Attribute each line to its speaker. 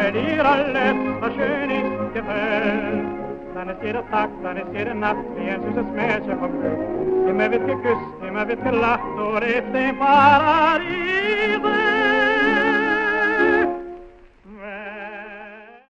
Speaker 1: blir alles så skön i gefäll. Dann ist jeder Tag, dann ist jede Nacht wie ein süßes Märchen vom Glück. Immer wird geküsst, immer wird gelacht, und ist im Paradiese.